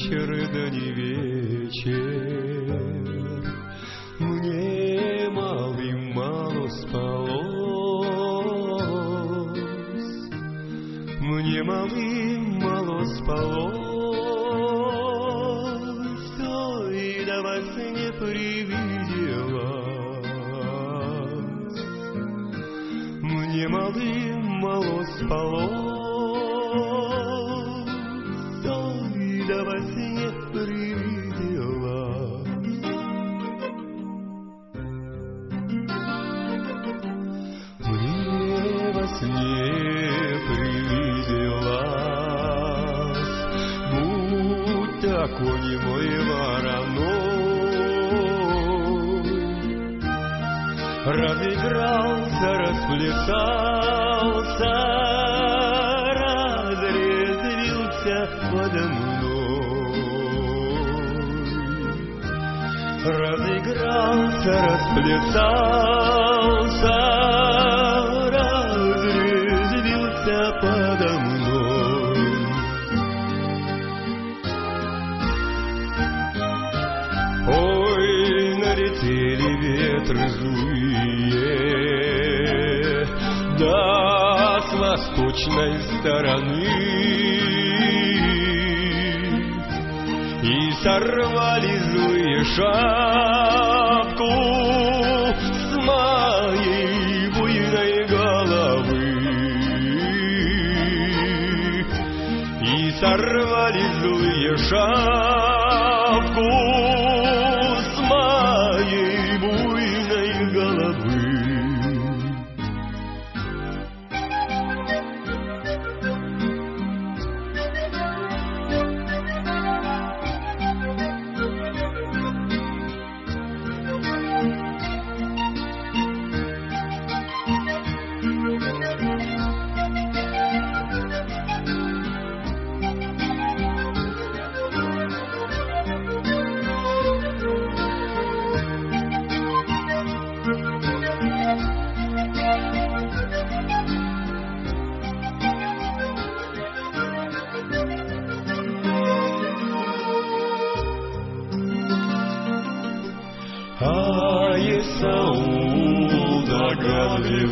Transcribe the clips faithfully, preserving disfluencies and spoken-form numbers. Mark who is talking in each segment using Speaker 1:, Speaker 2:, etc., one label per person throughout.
Speaker 1: вечер, да не вечер. Мне малым мало спалось, мне малым мало спалось, то и до вас не привиделось. Мне малым мало спалось, то и до вас не привиделось. Мне во сне привиделось, будто конь мой вороной разыгрался, расплясался, разрезвился подо мной. Разыгрался, расплясался, разрезвился подо мной. Ой, налетели ветры злые, да с восточной стороны, и сорвали злые шапку с моей буйной головы, и сорвали злые шапку с моей буйной головы. А Исаул догадлив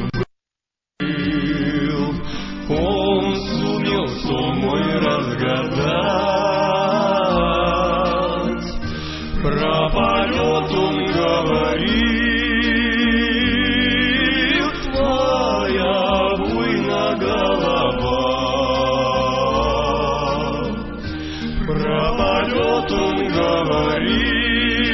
Speaker 1: был, он сумел сон мой разгадать. Про полет он говорил, твоя буйна голова. Про полет он говорил,